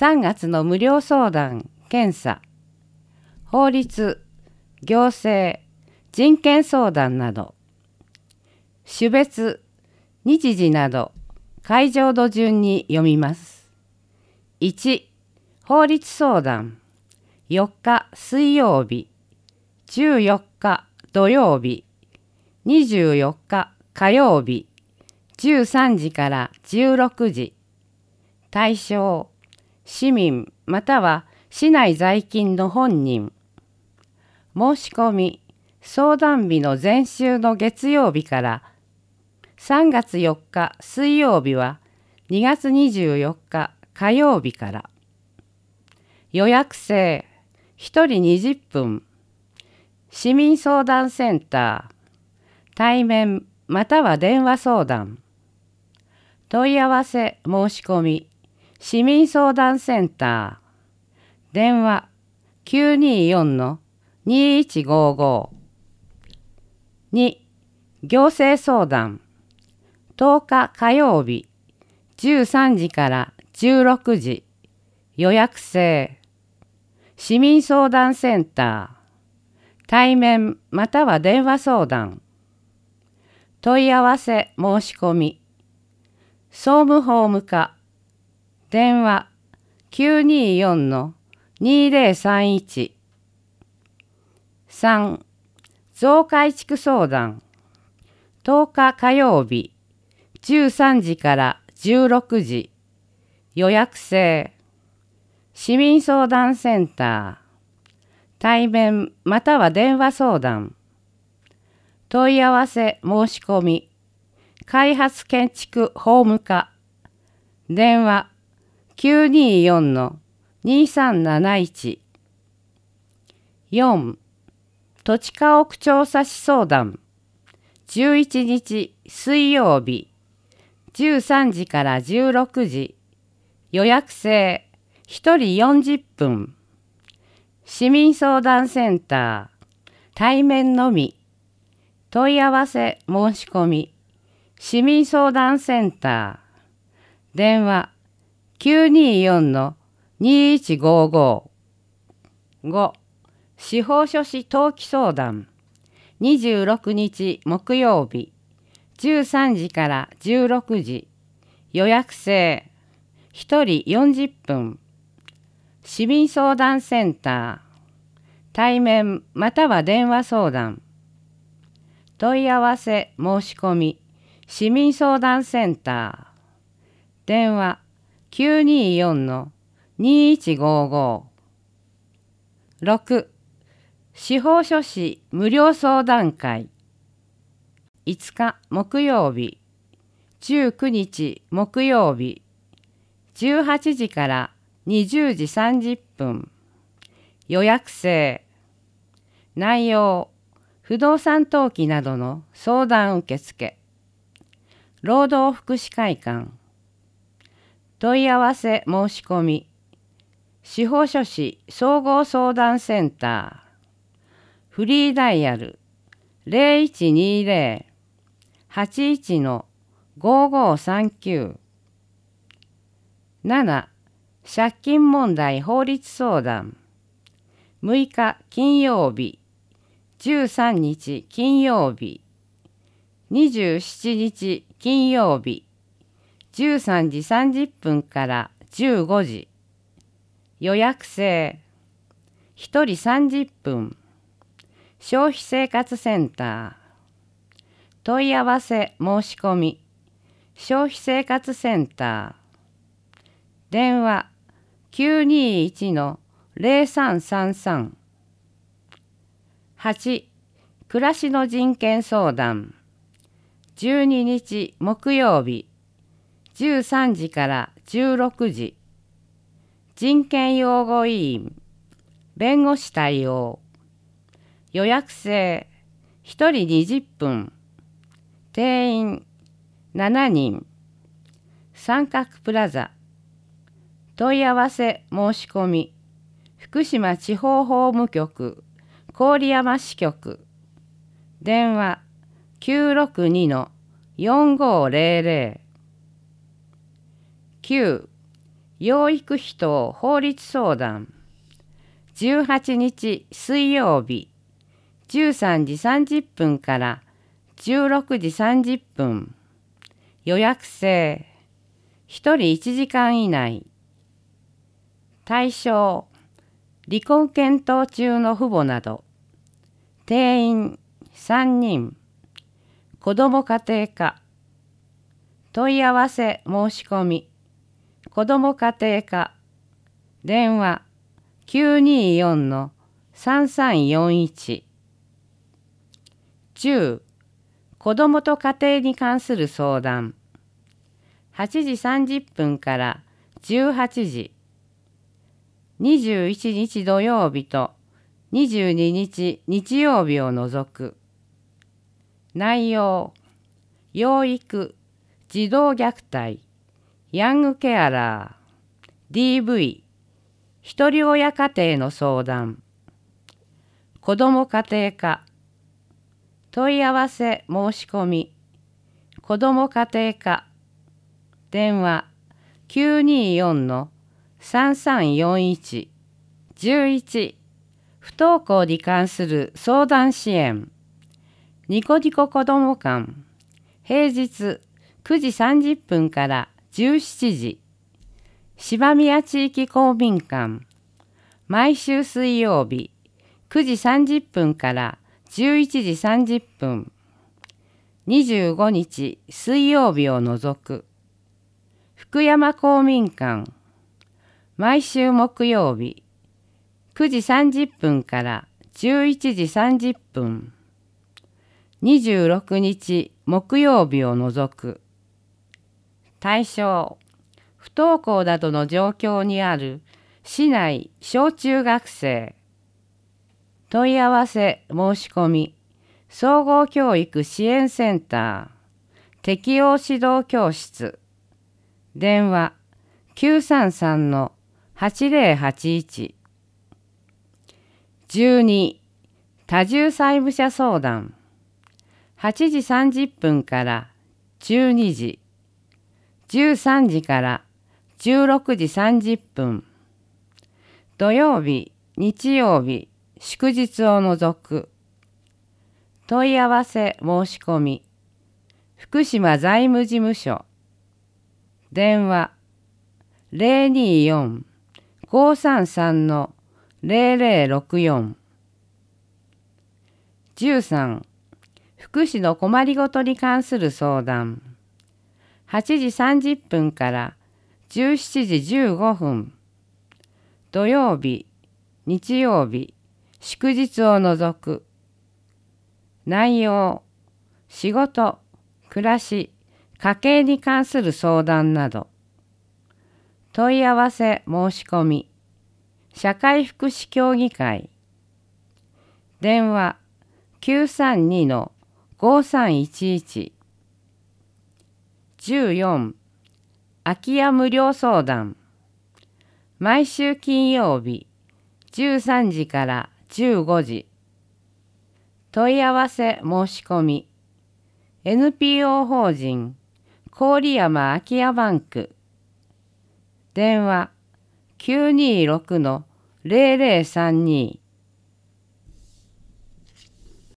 3月の無料相談・検査、法律、行政、人権相談など、種別、日時など、解浄度順に読みます。1、法律相談、4日水曜日、14日土曜日、24日火曜日、13時から16時。対象、市民または市内在勤の本人。申し込み、相談日の前週の月曜日から3月4日水曜日は2月24日火曜日から。予約制、1人20分。市民相談センター、対面または電話相談。問い合わせ申し込み、市民相談センター、電話924-2155。2、行政相談、10日火曜日、13時から16時。予約制。市民相談センター、対面または電話相談。問い合わせ申し込み、総務法務課、電話924-2031。3、増改築相談、10日火曜日、13時から16時。予約制。市民相談センター、対面または電話相談。問い合わせ申し込み、開発建築法務課、電話924-2371。4、土地家屋調査士相談、11日水曜日、13時から16時。予約制、1人40分。市民相談センター、対面のみ。問い合わせ申し込み、市民相談センター、電話924-2155。5、司法書士登記相談、26日木曜日、13時から16時。予約制、1人40分。市民相談センター、対面または電話相談。問い合わせ申し込み、市民相談センター、電話924-2155。6、司法書士無料相談会、5日木曜日、19日木曜日、18時から20時30分。予約制。内容、不動産登記などの相談受付。労働福祉会館。問い合わせ申し込み、司法書士総合相談センター、フリーダイヤル 0120-81-5539。7、借金問題法律相談、6日金曜日、13日金曜日、27日金曜日、13時30分から15時。予約制。1人30分。消費生活センター。問い合わせ申し込み、消費生活センター。電話921-0333。8、暮らしの人権相談、12日木曜日、13時から16時。人権擁護委員、弁護士対応。予約制、1人20分。定員7人。三角プラザ。問い合わせ申し込み、福島地方法務局、郡山支局。電話962-4500。9、 養育費等法律相談18日水曜日13時30分から16時30分予約制1人1時間以内対象離婚検討中の父母など定員3人子ども家庭科問い合わせ申し込み子ども家庭科電話924-3341 10子どもと家庭に関する相談8時30分から18時21日土曜日と22日日曜日を除く内容養育児童虐待ヤングケアラー DV ひとり親家庭の相談子ども家庭科問い合わせ申し込み子ども家庭科電話924-3341 11不登校に関する相談支援ニコニコ子ども館平日9時30分から17時芝宮地域公民館毎週水曜日9時30分から11時30分25日水曜日を除く福山公民館毎週木曜日9時30分から11時30分26日木曜日を除く対象不登校などの状況にある市内小中学生問い合わせ申し込み総合教育支援センター適応指導教室電話933-8081 12多重債務者相談8時30分から12時13時から16時30分土曜日日曜日祝日を除く問い合わせ申し込み福島財務事務所電話024-533-0064 13福祉の困りごとに関する相談8時30分から17時15分土曜日日曜日祝日を除く内容仕事暮らし家計に関する相談など問い合わせ申し込み社会福祉協議会電話932-5311 14空き家無料相談毎週金曜日13時から15時問い合わせ申し込み NPO 法人郡山空き家バンク電話926-0032